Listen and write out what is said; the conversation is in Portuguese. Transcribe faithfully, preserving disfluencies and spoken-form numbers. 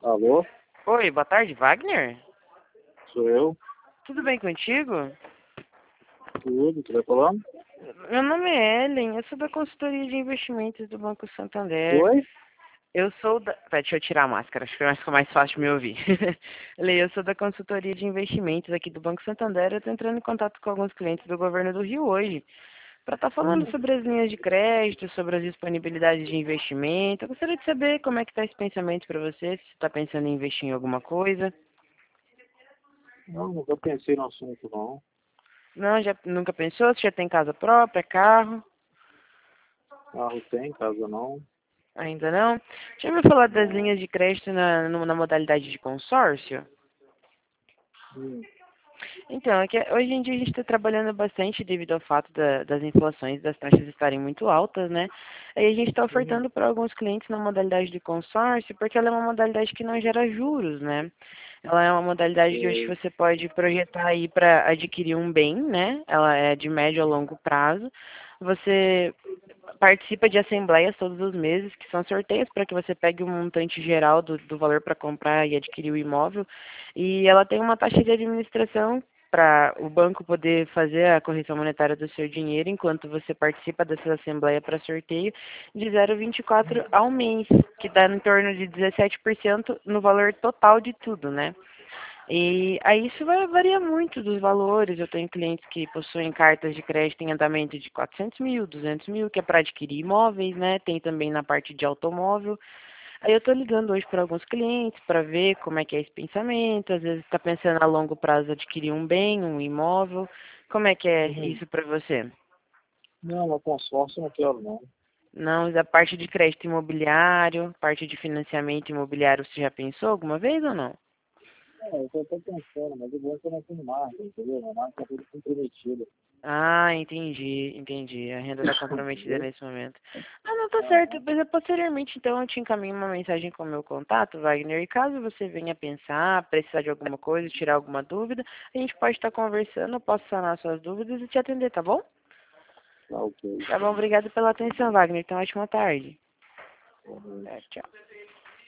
Alô, Oi, boa tarde, Wagner? sou eu. Tudo bem contigo? Tudo, tu vai falando? Meu nome é Ellen, eu sou da consultoria de investimentos do Banco Santander. Oi? Eu sou da... Pera, deixa eu tirar a máscara, acho que vai ficar mais fácil de me ouvir. Lei, eu sou da consultoria de investimentos aqui do Banco Santander. Eu estou entrando em contato com alguns clientes do governo do Rio hoje para estar falando Hum, sobre as linhas de crédito, sobre as disponibilidades de investimento. Eu gostaria de saber como é que está esse pensamento para você, se você está pensando em investir em alguma coisa. não, nunca pensei no assunto, não. Não, já nunca pensou? Você já tem casa própria, carro? Carro tem, casa não. Ainda não? Já ouviu falar das Não. linhas de crédito na, no- na modalidade de consórcio? Hum, Então, é que hoje em dia a gente está trabalhando bastante devido ao fato da- das inflações, das taxas estarem muito altas, né? Aí a gente está hum, ofertando para alguns clientes na modalidade de consórcio, porque ela é uma modalidade que não gera juros, né? Ela é uma modalidade de hoje sei. você pode projetar aí para adquirir um bem, né? Ela é de médio a longo prazo. Você participa de assembleias todos os meses, que são sorteios para que você pegue um montante geral do, do valor para comprar e adquirir o imóvel. E ela tem uma taxa de administração para o banco poder fazer a correção monetária do seu dinheiro enquanto você participa dessa assembleia para sorteio de zero vírgula vinte e quatro ao mês, que dá em torno de dezessete por cento no valor total de tudo, né? E aí isso vai, varia muito dos valores. Eu tenho clientes que possuem cartas de crédito em andamento de quatrocentos mil, duzentos mil, que é para adquirir imóveis, né? Tem também na parte de automóvel. Aí eu estou ligando hoje para alguns clientes para ver como é que é esse pensamento. Às vezes está pensando a longo prazo adquirir um bem, um imóvel. Como é que é Hum. isso para você? Não, no consórcio eu não quero, não. Não, da parte de crédito imobiliário, parte de financiamento imobiliário, você já pensou alguma vez ou não? É, eu tô até pensando, mas o bom é que eu não tenho marca, entendeu? Minha marca tá tudo comprometida. Ah, entendi, entendi. A renda está comprometida Entendeu? nesse momento. Ah, não, tá certo. Aham. Mas é posteriormente, então, eu te encaminho uma mensagem com o meu contato, Wagner. E caso você venha pensar, precisar de alguma coisa, tirar alguma dúvida, a gente pode estar conversando, eu posso sanar suas dúvidas e te atender, tá bom? Tá ok. Tá bom, obrigado pela atenção, Wagner. Então, ótima tarde. Uhum. É, tchau.